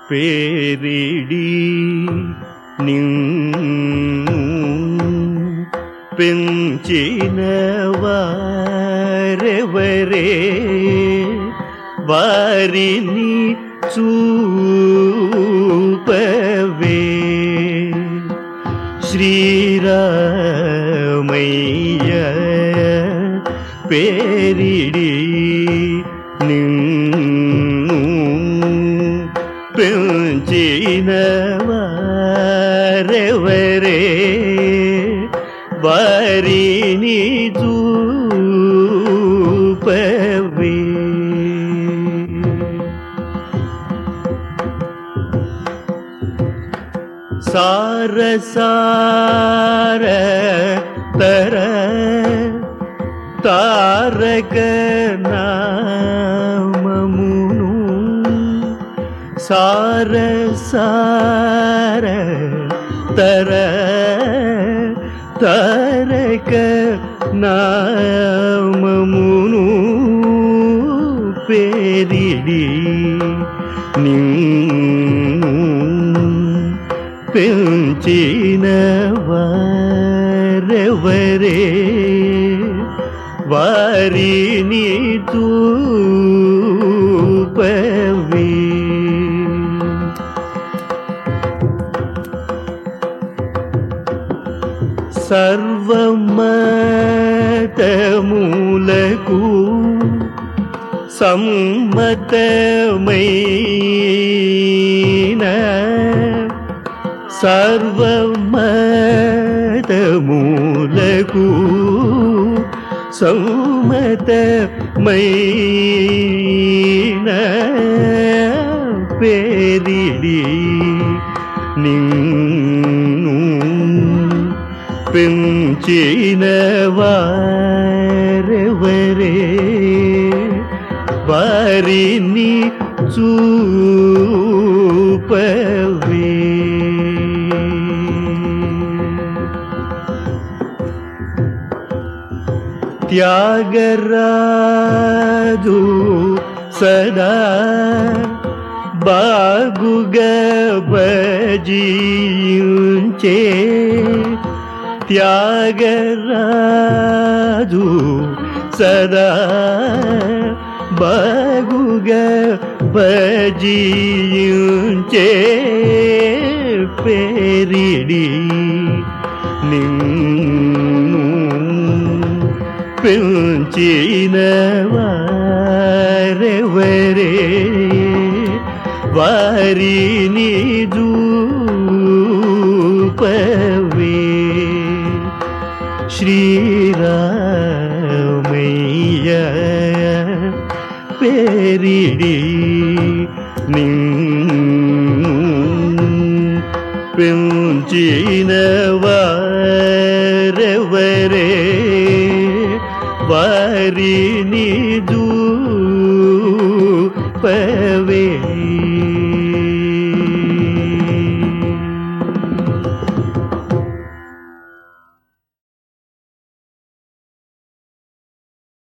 పేరిడి నిన్ను పెంచిన వారెవరే వారిని చూపవే శ్రీరామయ్య పేరిడి నిన్ను పెంచిన వారెవరే వారిని చూపవే సార సార తర తారక నామమును సార సార తర తారక నామమును పేరిడి నిన్ను పెంచిన వారెవరే వారిని చూపవే సర్వమతములకు సమ్మతమైన సర్వమతములకు సమ్మతమైన పేరిడి నిన్ను పెంచిన వారెవరే వారిని చూపవే త్యాగరాజు సదా బాగుగా భజించే త్యాగరాజు సదా బాగుగా భజించే పేరిడి నిన్ను పెంచిన వారెవరే వారిని చూపవే శ్రీరామయ్య పేరిడి నిన్ను పెంచిన వారెవరే